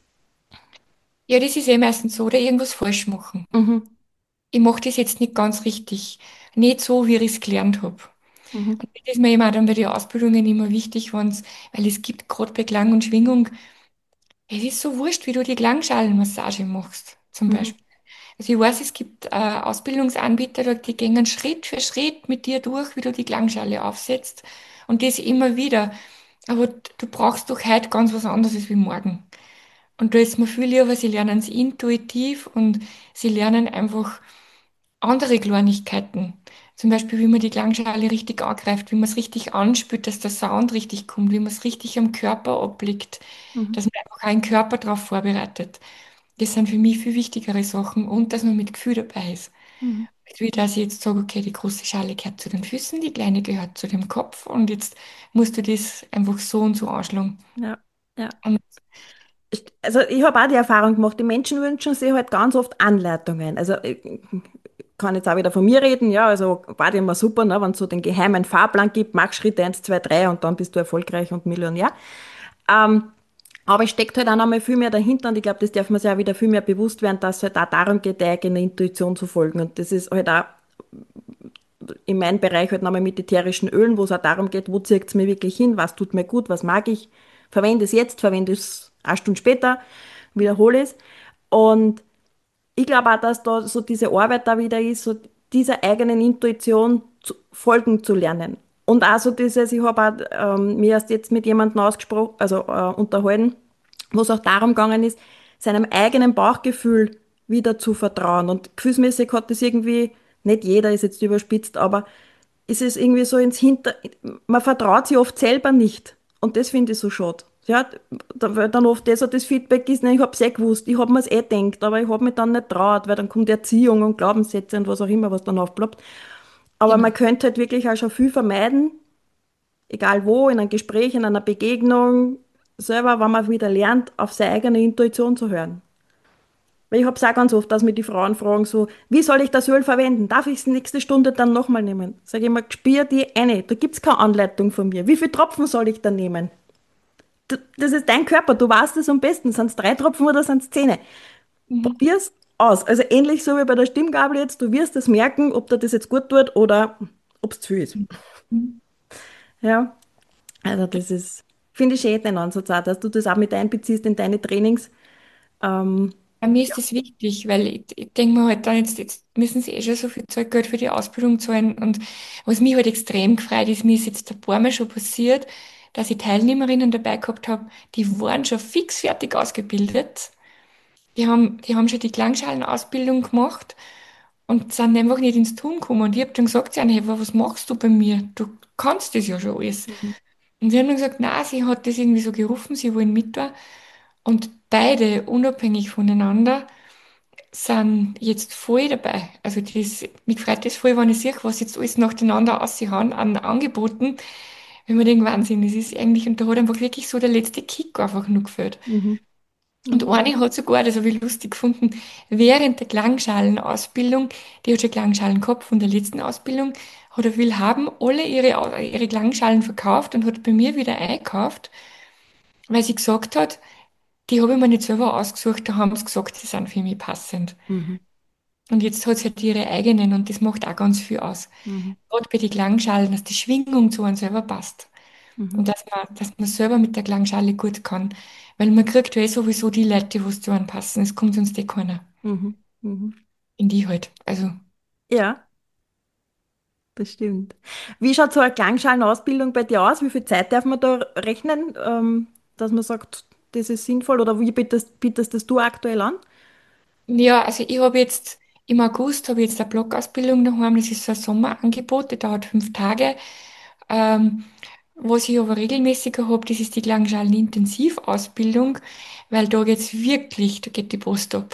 [SPEAKER 2] Ja, das ist eh meistens so, oder irgendwas falsch machen.
[SPEAKER 1] Mhm,
[SPEAKER 2] Ich mache das jetzt nicht ganz richtig. Nicht so, wie ich es gelernt habe.
[SPEAKER 1] mhm,
[SPEAKER 2] Und das ist mir eben auch dann bei den Ausbildungen immer wichtig, weil es gibt gerade bei Klang und Schwingung, es ist so wurscht, wie du die Klangschalenmassage machst, zum
[SPEAKER 1] mhm,
[SPEAKER 2] Beispiel. Also ich weiß, es gibt Ausbildungsanbieter, die gehen Schritt für Schritt mit dir durch, wie du die Klangschale aufsetzt. Und das immer wieder. Aber du brauchst doch heute ganz was anderes wie morgen. Und da ist mir viel lieber, sie lernen es intuitiv und sie lernen einfach andere Kleinigkeiten. Zum Beispiel, wie man die Klangschale richtig angreift, wie man es richtig anspürt, dass der Sound richtig kommt, wie man es richtig am Körper ablegt,
[SPEAKER 1] mhm,
[SPEAKER 2] dass man einfach einen Körper darauf vorbereitet. Das sind für mich viel wichtigere Sachen und dass man mit Gefühl dabei ist.
[SPEAKER 1] mhm.
[SPEAKER 2] Wie dass ich jetzt sage, okay, die große Schale gehört zu den Füßen, die kleine gehört zu dem Kopf und jetzt musst du das einfach so und so anschlagen.
[SPEAKER 1] Ja, ja.
[SPEAKER 2] Und,
[SPEAKER 1] Also ich habe auch die Erfahrung gemacht, die Menschen wünschen sich halt ganz oft Anleitungen. Also ich kann jetzt auch wieder von mir reden, ja, also war das immer super, ne, wenn es so den geheimen Fahrplan gibt, mach Schritt 1, 2, 3 und dann bist du erfolgreich und Millionär. Ähm, aber es steckt halt auch noch mal viel mehr dahinter und ich glaube, das darf man sich auch wieder viel mehr bewusst werden, dass es halt auch darum geht, der eigenen Intuition zu folgen. Und das ist halt auch in meinem Bereich halt nochmal mit ätherischen Ölen, wo es auch darum geht, wo zieht es mir wirklich hin, was tut mir gut, was mag ich, verwende es jetzt, verwende es eine Stunde später, wiederhole es. Und ich glaube auch, dass da so diese Arbeit da wieder ist, so dieser eigenen Intuition folgen zu lernen. Und auch so dieses, ich habe auch mir erst jetzt mit jemandem ausgesprochen, also unterhalten, wo es auch darum gegangen ist, seinem eigenen Bauchgefühl wieder zu vertrauen. Und gefühlsmäßig hat das irgendwie, nicht jeder ist jetzt überspitzt, aber ist es irgendwie so man vertraut sich oft selber nicht. Und das finde ich so schade. Ja, weil dann oft das Feedback ist, ne, ich habe es eh gewusst, ich habe mir es eh gedacht, aber ich habe mich dann nicht traut, weil dann kommt Erziehung und Glaubenssätze und was auch immer, was dann aufploppt. Aber
[SPEAKER 2] genau.
[SPEAKER 1] man könnte halt wirklich auch schon viel vermeiden, egal wo, in einem Gespräch, in einer Begegnung, selber, wenn man wieder lernt, auf seine eigene Intuition zu hören. Weil ich habe es auch ganz oft, dass mir die Frauen fragen so, wie soll ich das Öl verwenden? Darf ich es nächste Stunde dann nochmal nehmen? Sag ich immer, spür die eine, da gibt's keine Anleitung von mir. Wie viele Tropfen soll ich da nehmen? Das ist dein Körper, du weißt es am besten. Sind es 3 Tropfen oder sind es 10?
[SPEAKER 2] Mhm.
[SPEAKER 1] Probier's aus. Also ähnlich so wie bei der Stimmgabel jetzt, du wirst es merken, ob dir das jetzt gut tut oder ob es zu viel ist.
[SPEAKER 2] Mhm.
[SPEAKER 1] Ja, also das ist, finde ich schön, den Ansatz auch, dass du das auch mit einbeziehst in deine Trainings. Ähm,
[SPEAKER 2] Bei mir
[SPEAKER 1] ja.
[SPEAKER 2] ist das wichtig, weil ich denke mir halt dann, jetzt müssen sie eh schon so viel Zeug Geld für die Ausbildung zahlen. Und was mich halt extrem gefreut ist, mir ist jetzt ein paar Mal schon passiert, dass ich Teilnehmerinnen dabei gehabt habe, die waren schon fix fertig ausgebildet. Die haben schon die Klangschalenausbildung gemacht und sind einfach nicht ins Tun gekommen. Und ich habe dann gesagt, zu ihnen, hey, was machst du bei mir? Du kannst das ja schon alles.
[SPEAKER 1] Mhm.
[SPEAKER 2] Und sie haben dann gesagt, na, sie hat das irgendwie so gerufen, sie wollen mit da. Und beide, unabhängig voneinander, sind jetzt voll dabei. Also mich freut das voll, wenn ich sehe, was jetzt alles nacheinander raushauen an Angeboten. Wenn man denkt, Wahnsinn, das ist eigentlich, und da hat einfach wirklich so der letzte Kick einfach nur gefällt.
[SPEAKER 1] Mhm.
[SPEAKER 2] Und
[SPEAKER 1] Mhm.
[SPEAKER 2] eine hat sogar, das habe ich lustig gefunden, während der Klangschalenausbildung, die hat schon Klangschalen gehabt von der letzten Ausbildung, hat er will haben, alle ihre Klangschalen verkauft und hat bei mir wieder eingekauft, weil sie gesagt hat, die habe ich mir nicht selber ausgesucht, da haben sie gesagt, sie sind für mich passend.
[SPEAKER 1] Mhm.
[SPEAKER 2] Und jetzt hat sie halt ihre eigenen und das macht auch ganz viel aus.
[SPEAKER 1] Mhm.
[SPEAKER 2] Gerade bei den Klangschalen, dass die Schwingung zu einem selber passt.
[SPEAKER 1] Mhm.
[SPEAKER 2] Und dass man selber mit der Klangschale gut kann. Weil man kriegt ja eh sowieso die Leute, die was zu einem passen. Es kommt sonst eh keiner
[SPEAKER 1] Mhm. Mhm.
[SPEAKER 2] in die halt. Also,
[SPEAKER 1] Ja, das stimmt. Wie schaut so eine Klangschalenausbildung bei dir aus? Wie viel Zeit darf man da rechnen, dass man sagt, das ist sinnvoll? Oder wie bietest das du aktuell an?
[SPEAKER 2] ja, also ich habe jetzt im August habe ich jetzt eine Blockausbildung daheim. Das ist so ein Sommerangebot, die dauert 5 Tage. Ähm, Was ich aber regelmäßiger habe, das ist die Klangschalen-Intensivausbildung, weil da geht's wirklich, da geht die Post ab.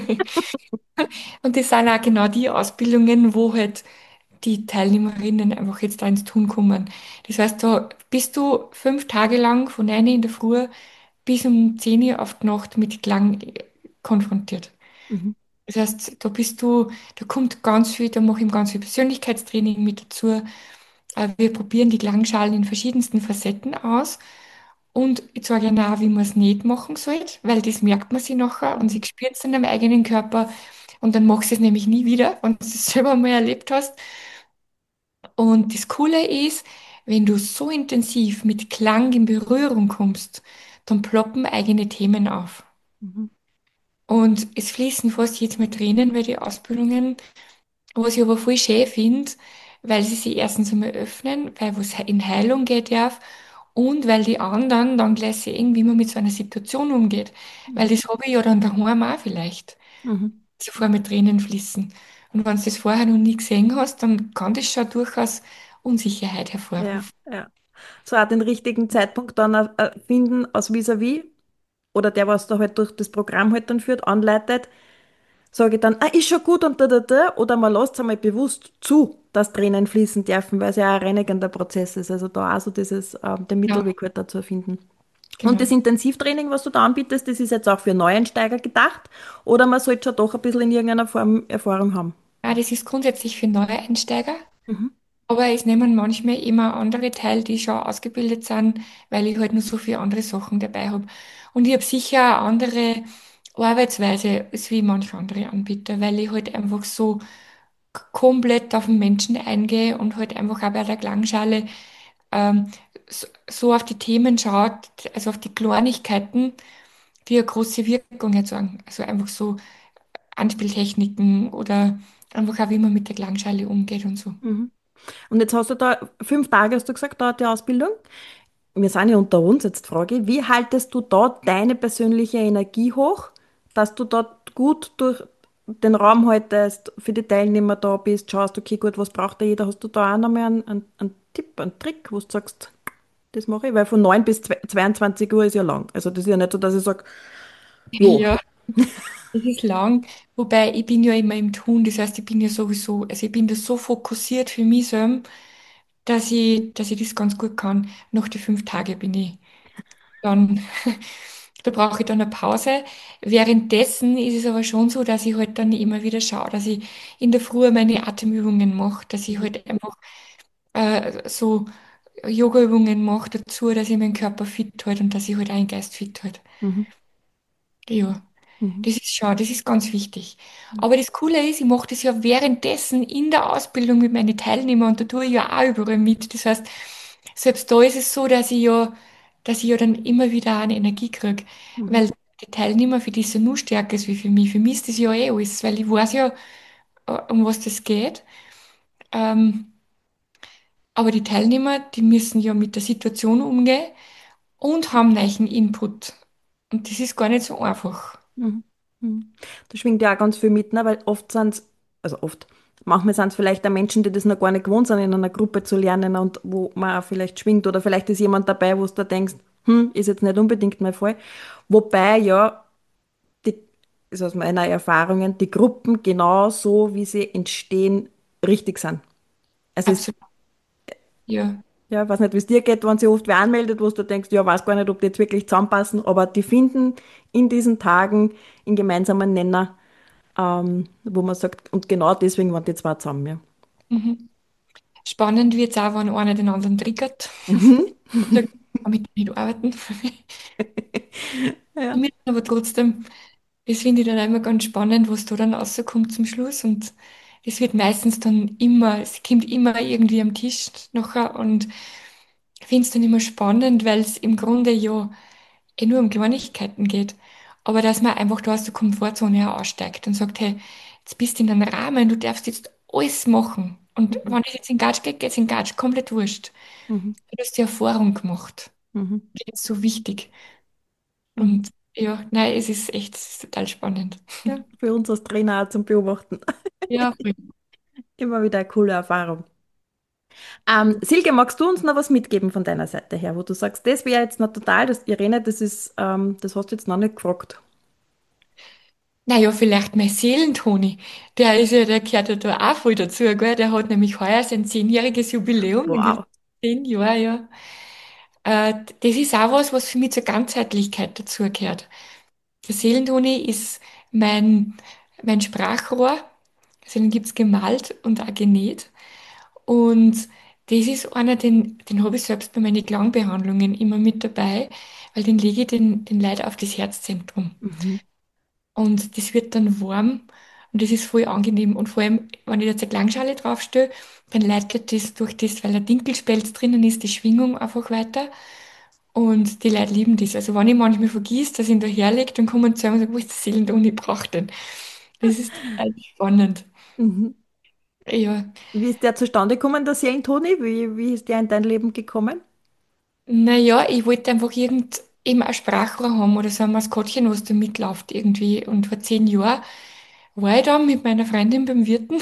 [SPEAKER 2] Und das sind auch genau die Ausbildungen, wo halt die Teilnehmerinnen einfach jetzt da ins Tun kommen. Das heißt, da bist du 5 Tage lang von 9 in der Früh bis um 10 Uhr auf die Nacht mit Klang konfrontiert.
[SPEAKER 1] Mhm.
[SPEAKER 2] Das heißt, da kommt ganz viel, da mache ich ganz viel Persönlichkeitstraining mit dazu. Wir probieren die Klangschalen in verschiedensten Facetten aus. Und ich sage Ihnen auch, wie man es nicht machen soll, weil das merkt man sich nachher und
[SPEAKER 1] Mhm.
[SPEAKER 2] sie spürt es in dem eigenen Körper. Und dann machst du es nämlich nie wieder, wenn du es selber mal erlebt hast. Und das Coole ist, wenn du so intensiv mit Klang in Berührung kommst, dann ploppen eigene Themen auf.
[SPEAKER 1] Mhm.
[SPEAKER 2] Und es fließen fast jetzt Mal Tränen bei den Ausbildungen, was ich aber voll schön finde, weil sie sich erstens einmal öffnen, weil was in Heilung geht darf und weil die anderen dann gleich sehen, wie man mit so einer Situation umgeht. Weil
[SPEAKER 1] Mhm.
[SPEAKER 2] das habe ich ja dann daheim auch vielleicht,
[SPEAKER 1] Mhm.
[SPEAKER 2] zuvor mit Tränen fließen. Und wenn du das vorher noch nie gesehen hast, dann kann das schon durchaus Unsicherheit
[SPEAKER 1] Ja,
[SPEAKER 2] hervorrufen.
[SPEAKER 1] ja. So auch den richtigen Zeitpunkt dann finden aus vis-à-vis oder der, was da halt durch das Programm halt dann führt, anleitet, sage ich dann, ist schon gut und da, oder man lässt es einmal bewusst zu, dass Tränen fließen dürfen, weil es ja ein reinigender Prozess ist. Also da auch so den
[SPEAKER 2] Ja,
[SPEAKER 1] Mittelweg halt dazu finden. Und das
[SPEAKER 2] genau.
[SPEAKER 1] Intensivtraining, was du da anbietest, das ist jetzt auch für Neueinsteiger gedacht oder man sollte schon doch ein bisschen in irgendeiner Form Erfahrung haben?
[SPEAKER 2] Ja, das ist grundsätzlich für Neueinsteiger.
[SPEAKER 1] Mhm.
[SPEAKER 2] Aber es nehmen manchmal immer andere teil, die schon ausgebildet sind, weil ich halt nur so viele andere Sachen dabei habe. Und ich habe sicher eine andere Arbeitsweise als wie manche andere Anbieter, weil ich halt einfach so komplett auf den Menschen eingehe und halt einfach auch bei der Klangschale so auf die Themen schaut, also auf die Kleinigkeiten, die eine große Wirkung erzeugen. Also einfach so Anspieltechniken oder einfach auch, wie man mit der Klangschale umgeht und so.
[SPEAKER 1] Mhm. Und jetzt hast du da 5 Tage, hast du gesagt, dauert die Ausbildung. Wir sind ja unter uns, jetzt frage ich, wie haltest du da deine persönliche Energie hoch, dass du dort gut durch den Raum haltest, für die Teilnehmer da bist, schaust, okay, gut, was braucht da jeder? Hast du da auch nochmal einen Tipp, einen Trick, wo du sagst, das mache ich? Weil von 9 bis 22 Uhr ist ja lang. Also das ist ja nicht so, dass ich sage, jo.
[SPEAKER 2] Ja. Es ist lang, wobei ich bin ja immer im Tun, das heißt, ich bin ja sowieso, also ich bin da so fokussiert für mich selbst, dass ich das ganz gut kann. Nach die 5 Tage bin ich dann, da brauche ich dann eine Pause. Währenddessen ist es aber schon so, dass ich halt dann immer wieder schaue, dass ich in der Früh meine Atemübungen mache, dass ich
[SPEAKER 1] Mhm.
[SPEAKER 2] halt einfach so Yoga-Übungen mache dazu, dass ich meinen Körper fit halte und dass ich halt auch den Geist fit halte.
[SPEAKER 1] Mhm.
[SPEAKER 2] Ja.
[SPEAKER 1] Mhm.
[SPEAKER 2] Das ist ganz wichtig. Aber das Coole ist, ich mache das ja währenddessen in der Ausbildung mit meinen Teilnehmern und da tue ich ja auch überall mit. Das heißt, selbst da ist es so, dass ich ja dann immer wieder eine Energie kriege.
[SPEAKER 1] Mhm.
[SPEAKER 2] Weil die Teilnehmer, für die ist ja nur stärker ist wie für mich. Für mich ist das ja eh alles, weil ich weiß ja, um was das geht. Ähm, aber die Teilnehmer, die müssen ja mit der Situation umgehen und haben neuen Input. Und das ist gar nicht so einfach.
[SPEAKER 1] Mhm. Mhm. Da schwingt ja auch ganz viel mit, ne? Weil oft sind es, also oft, manchmal sind es vielleicht auch Menschen, die das noch gar nicht gewohnt sind, in einer Gruppe zu lernen und wo man auch vielleicht schwingt oder vielleicht ist jemand dabei, wo du da denkst, ist jetzt nicht unbedingt mein Fall. Wobei ja, die, ist aus meiner Erfahrungen, die Gruppen genau so, wie sie entstehen, richtig sind. Es ist,
[SPEAKER 2] Absolut. Ja.
[SPEAKER 1] ja, ich weiß nicht, wie es dir geht, wenn sich oft wer anmeldet, wo du denkst, ja, weiß gar nicht, ob die jetzt wirklich zusammenpassen, aber die finden in diesen Tagen einen gemeinsamen Nenner, wo man sagt, und genau deswegen waren die zwei zusammen, ja.
[SPEAKER 2] Mhm. Spannend wird es auch, wenn einer den anderen triggert.
[SPEAKER 1] Mhm.
[SPEAKER 2] Sagt, damit nicht arbeiten.
[SPEAKER 1] Ja.
[SPEAKER 2] Wir müssen aber trotzdem, das finde ich dann auch immer ganz spannend, was da dann rauskommt zum Schluss. Und es wird meistens dann immer, es kommt immer irgendwie am Tisch nachher. Und ich finde es dann immer spannend, weil es im Grunde ja nur um Kleinigkeiten geht. Aber dass man einfach da aus der Komfortzone heraussteigt und sagt, hey, jetzt bist du in einem Rahmen, du darfst jetzt alles machen. Und
[SPEAKER 1] Mhm.
[SPEAKER 2] wenn es jetzt in Gatsch geht, geht es in Gatsch, komplett wurscht.
[SPEAKER 1] Mhm.
[SPEAKER 2] Du hast die Erfahrung gemacht.
[SPEAKER 1] Mhm.
[SPEAKER 2] Das ist so wichtig.
[SPEAKER 1] Mhm.
[SPEAKER 2] Und ja, nein, es ist total spannend.
[SPEAKER 1] Ja, für uns als Trainer auch zum Beobachten.
[SPEAKER 2] Ja, voll.
[SPEAKER 1] Immer wieder eine coole Erfahrung. Silke, magst du uns noch was mitgeben von deiner Seite her, wo du sagst, das wäre jetzt noch total, das, Irene, das hast du jetzt noch nicht gefragt.
[SPEAKER 2] Naja, vielleicht mein Seelentoni. Der gehört ja da auch voll dazu, gell? Der hat nämlich heuer sein 10-jähriges Jubiläum in den
[SPEAKER 1] Wow.
[SPEAKER 2] 10 Jahren, ja. Das ist auch was, was für mich zur Ganzheitlichkeit dazugehört. Der Seelentoni ist mein mein Sprachrohr. Also den gibt es gemalt und auch genäht. Und das ist einer, den habe ich selbst bei meinen Klangbehandlungen immer mit dabei, weil den lege ich den Leuten auf das Herzzentrum.
[SPEAKER 1] Mhm.
[SPEAKER 2] Und das wird dann warm und das ist voll angenehm. Und vor allem, wenn ich jetzt eine Klangschale draufstelle, dann leitet das durch das, weil ein Dinkelspelz drinnen ist, die Schwingung einfach weiter. Und die Leute lieben das. Also wenn ich manchmal vergiss, dass ich ihn da herlege, dann kommen sie zu mir und sagen, wo ist der Seelenton, ich brauche den. Das ist total spannend.
[SPEAKER 1] Mhm.
[SPEAKER 2] Ja,
[SPEAKER 1] Wie ist der zustande gekommen, der Seelentoni? Wie ist der in dein Leben gekommen?
[SPEAKER 2] naja, ich wollte einfach eben ein Sprachrohr haben oder so ein Maskottchen, was da mitläuft irgendwie. Und vor 10 Jahren war ich dann mit meiner Freundin beim Wirten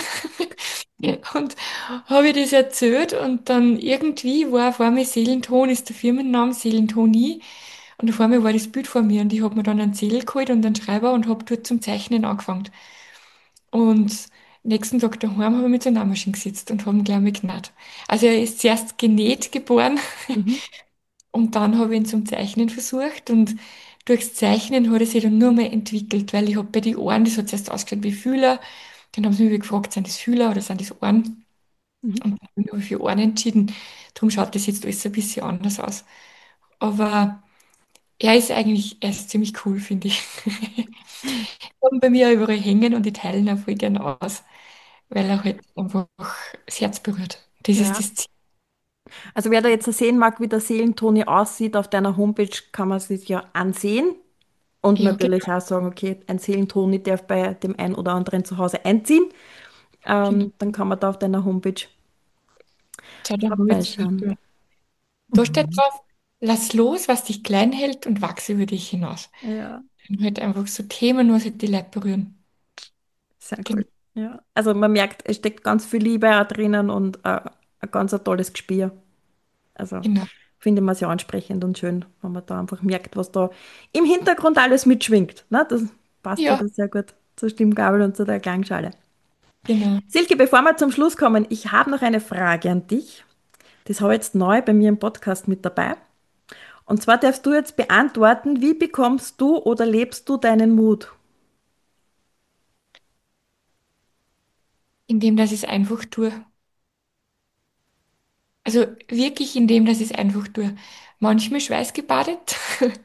[SPEAKER 2] und habe ich das erzählt und dann irgendwie war vor mir Seelenton, ist der Firmenname Seelentoni und vor mir war das Bild vor mir und ich habe mir dann einen Zettel geholt und einen Schreiber und habe dort zum Zeichnen angefangen. Und nächsten Tag daheim habe ich mit der Nähmaschine gesetzt und habe ihn gleich mal genäht. Also er ist zuerst genäht geboren
[SPEAKER 1] Mhm.
[SPEAKER 2] und dann habe ich ihn zum Zeichnen versucht und durchs Zeichnen hat er sich dann nur mehr entwickelt, weil ich habe bei den Ohren, das hat zuerst ausgeschaut wie Fühler, dann haben sie mich gefragt, sind das Fühler oder sind das Ohren?
[SPEAKER 1] Mhm.
[SPEAKER 2] Und dann habe ich für Ohren entschieden. Darum schaut das jetzt alles ein bisschen anders aus. Aber er ist ziemlich cool, finde ich. Haben bei mir auch überall hängen und die teilen auch voll gerne aus, weil er halt einfach das Herz berührt. Das ist
[SPEAKER 1] Ja.
[SPEAKER 2] das Ziel.
[SPEAKER 1] Also wer da jetzt sehen mag, wie der Seelentoni aussieht, auf deiner Homepage kann man sich ja ansehen und
[SPEAKER 2] Ja,
[SPEAKER 1] natürlich auch sagen, okay, ein Seelentoni darf bei dem einen oder anderen zu Hause einziehen.
[SPEAKER 2] genau.
[SPEAKER 1] Dann kann man da auf deiner Homepage
[SPEAKER 2] So, da habe ich zum
[SPEAKER 1] vorbeischauen.
[SPEAKER 2] Beispiel, da steht
[SPEAKER 1] Mhm.
[SPEAKER 2] drauf, lass los, was dich klein hält und wachse über dich hinaus.
[SPEAKER 1] Ja,
[SPEAKER 2] Und halt einfach so Themen, was halt die Leute berühren.
[SPEAKER 1] sehr
[SPEAKER 2] Genau.
[SPEAKER 1] cool. Ja. Also man merkt, es steckt ganz viel Liebe auch drinnen und ein ganz ein tolles Gespür. Also
[SPEAKER 2] Genau.
[SPEAKER 1] finde ich sehr ansprechend und schön, wenn man da einfach merkt, was da im Hintergrund alles mitschwingt. Ne? Das passt
[SPEAKER 2] Ja,
[SPEAKER 1] wieder sehr gut zur Stimmgabel und zu der Klangschale.
[SPEAKER 2] genau.
[SPEAKER 1] Silke, bevor wir zum Schluss kommen, ich habe noch eine Frage an dich. Das habe ich jetzt neu bei mir im Podcast mit dabei. Und zwar darfst du jetzt beantworten, wie bekommst du oder lebst du deinen Mut?
[SPEAKER 2] Indem, dass ich es einfach tue. Also wirklich indem, dass ich es einfach tue. Manchmal schweißgebadet.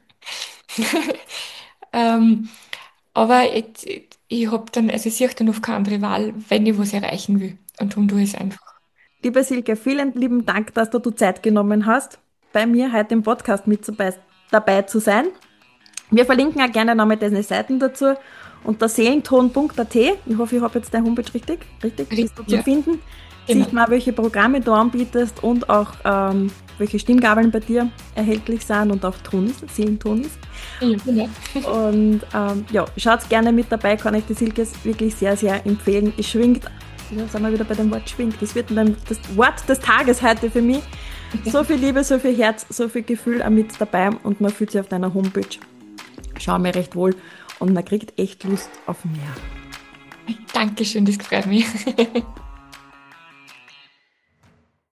[SPEAKER 2] Ähm, aber ich habe dann, also ich sehe dann oft keine andere Wahl, wenn ich was erreichen will. Und darum tue ich es einfach.
[SPEAKER 1] Liebe Silke, vielen lieben Dank, dass du Zeit genommen hast, bei mir heute im Podcast mit dabei zu sein. Wir verlinken auch gerne nochmal deine Seiten dazu unter seelenton.at. Ich hoffe, ich habe jetzt deine Homepage richtig. Richtig, bist du zu
[SPEAKER 2] Ja,
[SPEAKER 1] finden.
[SPEAKER 2] genau.
[SPEAKER 1] Sieht man, welche Programme du anbietest und auch welche Stimmgabeln bei dir erhältlich sind und auch Tonis, Seelentonis.
[SPEAKER 2] Ja, genau.
[SPEAKER 1] Und ja, schaut gerne mit dabei, kann ich die Silke wirklich sehr, sehr empfehlen. Es schwingt, ja, sind wir wieder bei dem Wort schwingt. Das wird dann das Wort des Tages heute für mich. So viel Liebe, so viel Herz, so viel Gefühl auch mit dabei und man fühlt sich auf deiner Homepage schau mir recht wohl und man kriegt echt Lust auf mehr.
[SPEAKER 2] Dankeschön, das freut mich.